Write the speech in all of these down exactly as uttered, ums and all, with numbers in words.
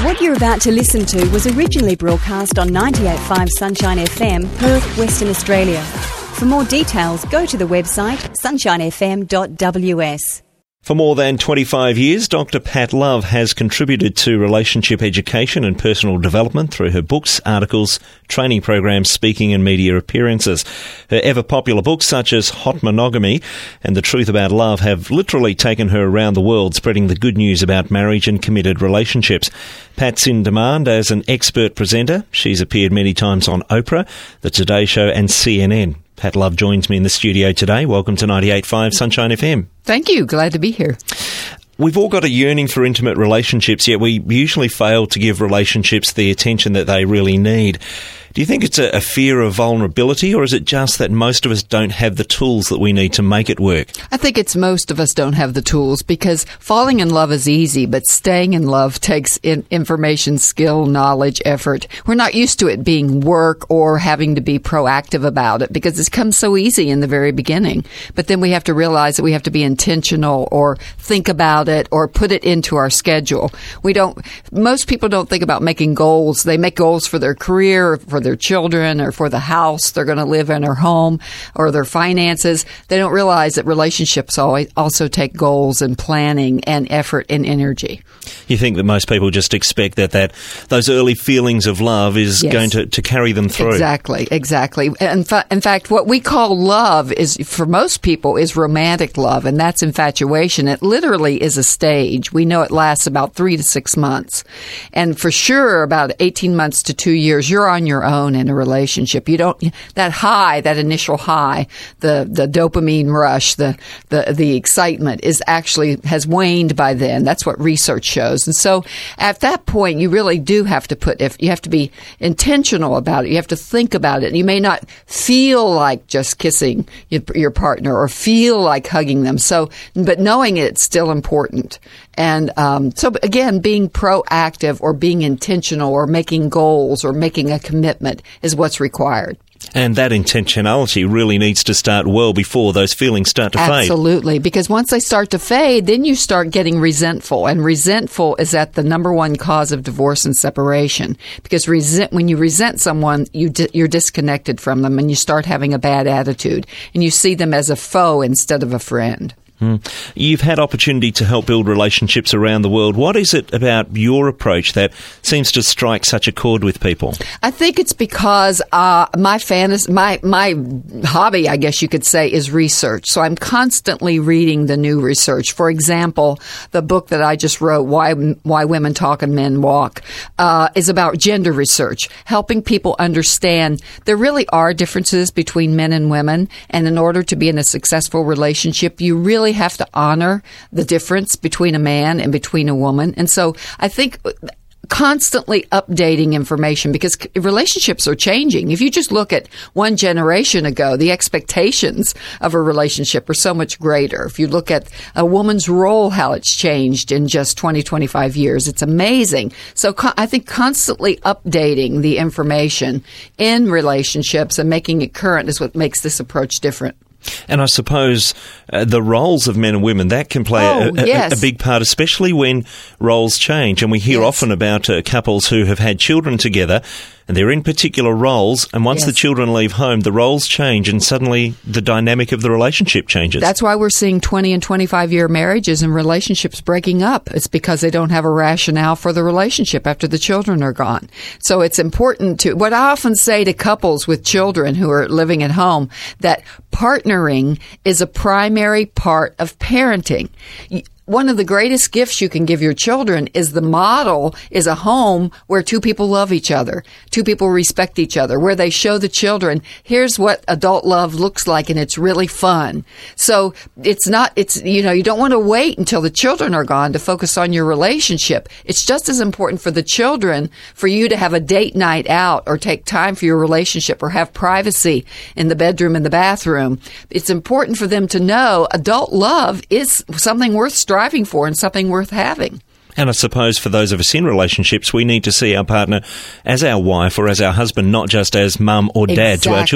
What you're about to listen to was originally broadcast on ninety-eight point five Sunshine F M, Perth, Western Australia. For more details, go to the website sunshine f m dot w s. For more than twenty-five years, Doctor Pat Love has contributed to relationship education and personal development through her books, articles, training programs, speaking and media appearances. Her ever-popular books such as Hot Monogamy and The Truth About Love have literally taken her around the world, spreading the good news about marriage and committed relationships. Pat's in demand as an expert presenter. She's appeared many times on Oprah, The Today Show and C N N. Pat Love joins me in the studio today. Welcome to ninety-eight point five Sunshine F M. Thank you. Glad to be here. We've all got a yearning for intimate relationships, yet we usually fail to give relationships the attention that they really need. Do you think it's a, a fear of vulnerability, or is it just that most of us don't have the tools that we need to make it work? I think it's most of us don't have the tools, because falling in love is easy, but staying in love takes in information, skill, knowledge, effort. We're not used to it being work or having to be proactive about it, because it comes so easy in the very beginning. But then we have to realize that we have to be intentional or think about it or put it into our schedule. We don't, most people don't think about making goals. They make goals for their career, for their children, or for the house they're going to live in, or home, or their finances. They don't realize that relationships always also take goals and planning and effort and energy. You think that most people just expect that, that those early feelings of love is Yes. going to, to carry them through. Exactly, exactly. In, fa- in fact, what we call love is, for most people, is romantic love, and that's infatuation. It literally is a stage. We know it lasts about three to six months. And for sure, about eighteen months to two years, you're on your own in a relationship. You don't, that high, that initial high, the, the dopamine rush, the, the, the excitement is actually, has waned by then. That's what research shows. And so at that point, you really do have to put, if you have to be intentional about it. You have to think about it. You may not feel like just kissing your, your partner or feel like hugging them. So, but knowing it's still important. And um, so, again, being proactive or being intentional or making goals or making a commitment is what's required. And that intentionality really needs to start well before those feelings start to fade. Absolutely, because once they start to fade, then you start getting resentful, and resentful is at the number one cause of divorce and separation. Because resent, when you resent someone, you di- you're disconnected from them, and you start having a bad attitude, and you see them as a foe instead of a friend. Mm. You've had opportunity to help build relationships around the world. What is it about your approach that seems to strike such a chord with people? I think it's because uh, my fantasy, my my hobby, I guess you could say, is research. So I'm constantly reading the new research. For example, the book that I just wrote, "Why Why Women Talk and Men Walk," uh, is about gender research, helping people understand there really are differences between men and women, and in order to be in a successful relationship, you really have to honor the difference between a man and between a woman. And so I think constantly updating information, because relationships are changing. If you just look at one generation ago, the expectations of a relationship are so much greater. If you look at a woman's role, how it's changed in just twenty, twenty-five years, it's amazing. So co- I think constantly updating the information in relationships and making it current is what makes this approach different. And I suppose uh, the roles of men and women, that can play Oh, a, a, yes. a big part, especially when roles change. And we hear Yes. often about uh, couples who have had children together, and they're in particular roles, and once Yes. the children leave home, the roles change, and suddenly the dynamic of the relationship changes. That's why we're seeing twenty and twenty-five year marriages and relationships breaking up. It's because they don't have a rationale for the relationship after the children are gone. So it's important to, what I often say to couples with children who are living at home, that partnering is a primary part of parenting. One of the greatest gifts you can give your children is the model is a home where two people love each other, two people respect each other, where they show the children, here's what adult love looks like, and it's really fun. So it's not, it's, you know, you don't want to wait until the children are gone to focus on your relationship. It's just as important for the children for you to have a date night out or take time for your relationship or have privacy in the bedroom and the bathroom. It's important for them to know adult love is something worth striving for and something worth having. And I suppose for those of us in relationships, we need to see our partner as our wife or as our husband, not just as mum or dad Exactly. to our children.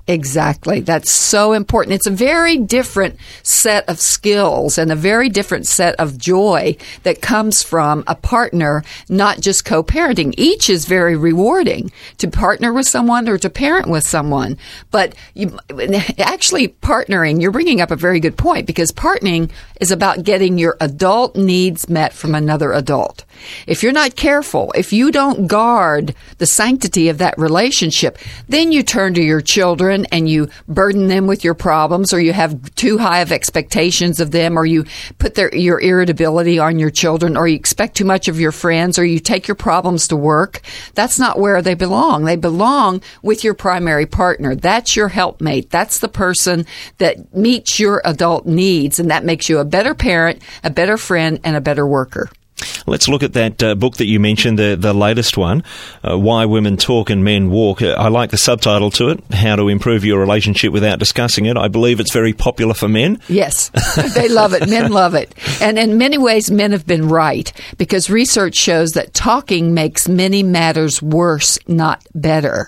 Exactly. That's so important. It's a very different set of skills and a very different set of joy that comes from a partner, not just co-parenting. Each is very rewarding, to partner with someone or to parent with someone. But you, actually partnering, you're bringing up a very good point, because partnering is about getting your adult needs met from another adult. If you're not careful, if you don't guard the sanctity of that relationship, then you turn to your children and you burden them with your problems, or you have too high of expectations of them, or you put their, your irritability on your children, or you expect too much of your friends, or you take your problems to work. That's not where they belong. They belong with your primary partner. That's your helpmate. That's the person that meets your adult needs, and that makes you a better parent, a better friend, and a better worker. Let's look at that uh, book that you mentioned, the the latest one, uh, Why Women Talk and Men Walk. Uh, I like the subtitle to it, How to Improve Your Relationship Without Discussing It. I believe it's very popular for men. Yes, they love it. Men love it. And in many ways, men have been right, because research shows that talking makes many matters worse, not better.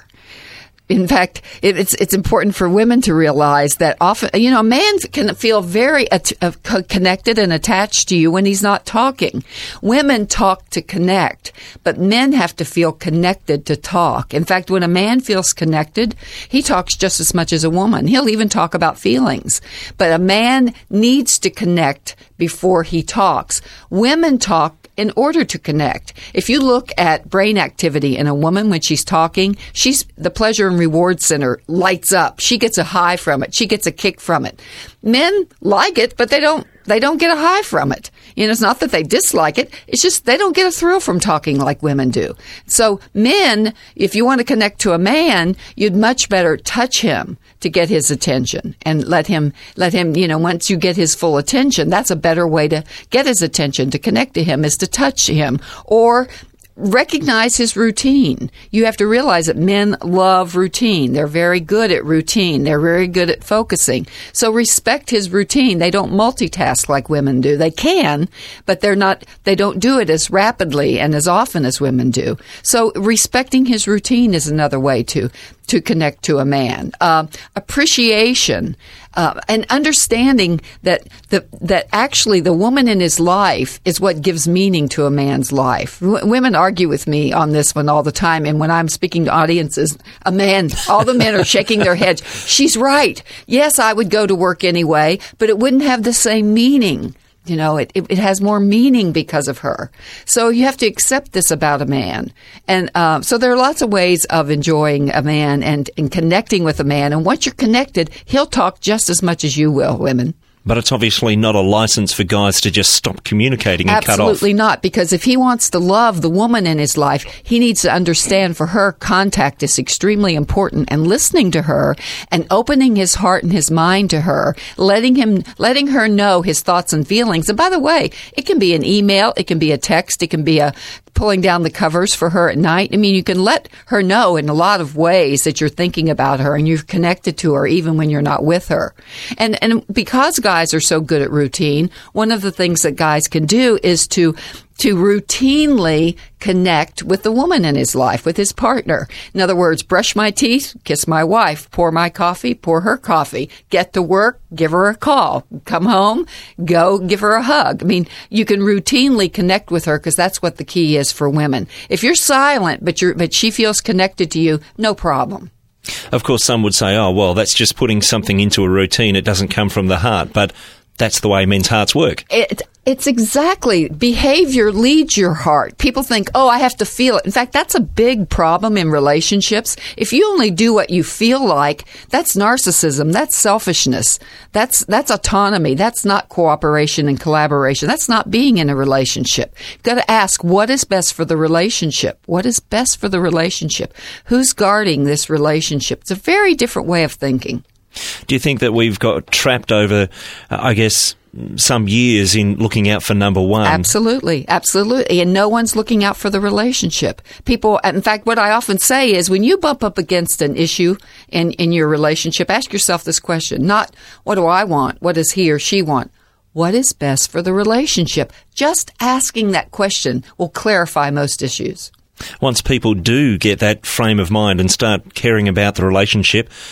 In fact, it, it's it's important for women to realize that often, you know, a man can feel very at, uh, connected and attached to you when he's not talking. Women talk to connect, but men have to feel connected to talk. In fact, when a man feels connected, he talks just as much as a woman. He'll even talk about feelings. But a man needs to connect before he talks. Women talk in order to connect. If you look at brain activity in a woman when she's talking, she's the pleasure and reward center lights up. She gets a high from it. She gets a kick from it. Men like it, but they don't they don't get a high from it. You know, it's not that they dislike it. It's just they don't get a thrill from talking like women do. So men, if you want to connect to a man, you'd much better touch him to get his attention and let him, let him, you know, once you get his full attention, that's a better way to get his attention, to connect to him, is to touch him or recognize his routine. You have to realize that men love routine. They're very good at routine. They're very good at focusing. So respect his routine. They don't multitask like women do. They can, but they're not, they don't do it as rapidly and as often as women do. So respecting his routine is another way to to connect to a man. Uh, appreciation, uh, and understanding that the, that actually the woman in his life is what gives meaning to a man's life. W- women argue with me on this one all the time, and when I'm speaking to audiences, a man, all the men are shaking their heads. She's right. Yes, I would go to work anyway, but it wouldn't have the same meaning. You know, it, it, it has more meaning because of her. So you have to accept this about a man. And uh, so there are lots of ways of enjoying a man and, and connecting with a man. And once you're connected, he'll talk just as much as you will, women. But it's obviously not a license for guys to just stop communicating and cut off. Absolutely not, because if he wants to love the woman in his life, he needs to understand for her contact is extremely important, and listening to her and opening his heart and his mind to her, letting him, letting her know his thoughts and feelings. And by the way, it can be an email, it can be a text, it can be a pulling down the covers for her at night. I mean, you can let her know in a lot of ways that you're thinking about her and you're connected to her even when you're not with her. And and because guys are so good at routine, one of the things that guys can do is to to routinely connect with the woman in his life, with his partner. In other words, brush my teeth, kiss my wife, pour my coffee, pour her coffee, get to work, give her a call, come home, go give her a hug. I mean, you can routinely connect with her because that's what the key is for women. If you're silent, but you're, but she feels connected to you, no problem. Of course, some would say, oh, well, that's just putting something into a routine. It doesn't come from the heart. But that's the way men's hearts work. It, it's exactly. Behavior leads your heart. People think, oh, I have to feel it. In fact, that's a big problem in relationships. If you only do what you feel like, that's narcissism. That's selfishness. That's, that's autonomy. That's not cooperation and collaboration. That's not being in a relationship. You've got to ask, what is best for the relationship? What is best for the relationship? Who's guarding this relationship? It's a very different way of thinking. Do you think that we've got trapped over, uh, I guess, some years in looking out for number one? Absolutely. Absolutely. And no one's looking out for the relationship. People, in fact, what I often say is when you bump up against an issue in, in your relationship, ask yourself this question, not what do I want? What does he or she want? What is best for the relationship? Just asking that question will clarify most issues. Once people do get that frame of mind and start caring about the relationship,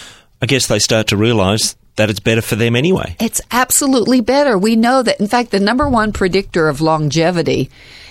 I guess they start to realise that it's better for them anyway. It's absolutely better. We know that, in fact, the number one predictor of longevity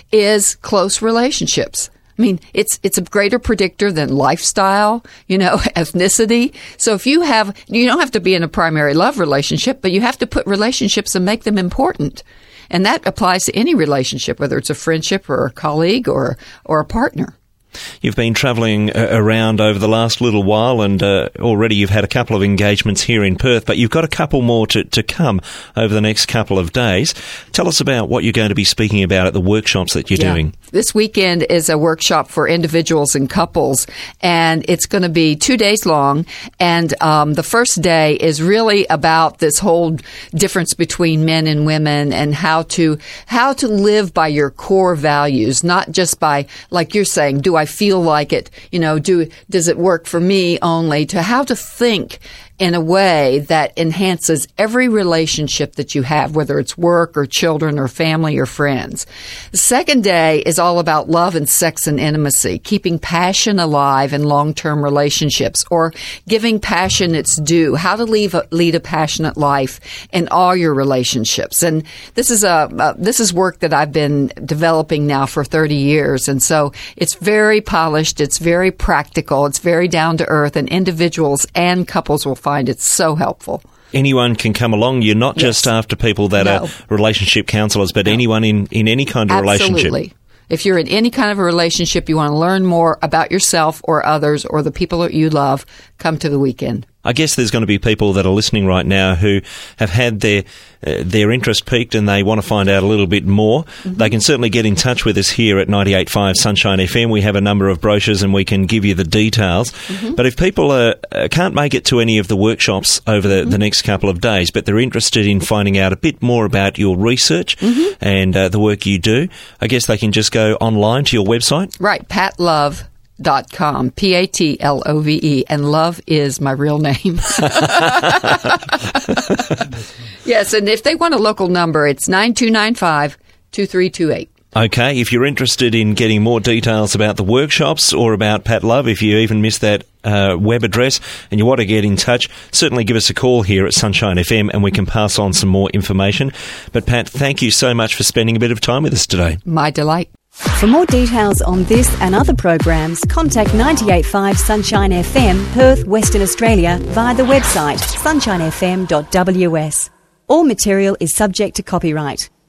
is close relationships. I mean, it's it's a greater predictor than lifestyle, you know, ethnicity. So if you have, you don't have to be in a primary love relationship, but you have to put relationships and make them important. And that applies to any relationship, whether it's a friendship or a colleague or or a partner. You've been travelling uh, around over the last little while, and uh, already you've had a couple of engagements here in Perth, but you've got a couple more to, to come over the next couple of days. Tell us about what you're going to be speaking about at the workshops that you're yeah. doing. This weekend is a workshop for individuals and couples, and it's going to be two days long. And um, the first day is really about this whole difference between men and women, and how to how to live by your core values, not just by, like you're saying, do I feel like it? You know, do does it work for me only? To how to think in a way that enhances every relationship that you have, whether it's work or children or family or friends. The second day is all about love and sex and intimacy, keeping passion alive in long-term relationships, or giving passion its due, how to leave a, lead a passionate life in all your relationships. And this is a uh, this is work that I've been developing now for thirty years. And so it's very polished, it's very practical, it's very down to earth, and individuals and couples will find it's so helpful. Anyone can come along. You're not yes. just after people that no. are relationship counsellors, but no. anyone in, in any kind of Absolutely. relationship. If you're in any kind of a relationship, you want to learn more about yourself or others or the people that you love, come to the weekend. I guess there's going to be people that are listening right now who have had their uh, their interest piqued and they want to find out a little bit more. Mm-hmm. They can certainly get in touch with us here at ninety-eight point five Sunshine F M. We have a number of brochures and we can give you the details. Mm-hmm. But if people uh, can't make it to any of the workshops over the, mm-hmm. the next couple of days, but they're interested in finding out a bit more about your research mm-hmm. and uh, the work you do, I guess they can just go online to your website. Right, Pat Love. Dot com, P A T L O V E, and Love is my real name. Yes, and if they want a local number, it's nine two nine five, two three two eight. Okay, if you're interested in getting more details about the workshops or about Pat Love, if you even missed that uh, web address and you want to get in touch, certainly give us a call here at Sunshine F M and we can pass on some more information. But Pat, thank you so much for spending a bit of time with us today. My delight. For more details on this and other programs, contact ninety-eight point five Sunshine F M, Perth, Western Australia, via the website sunshine f m dot w s. All material is subject to copyright.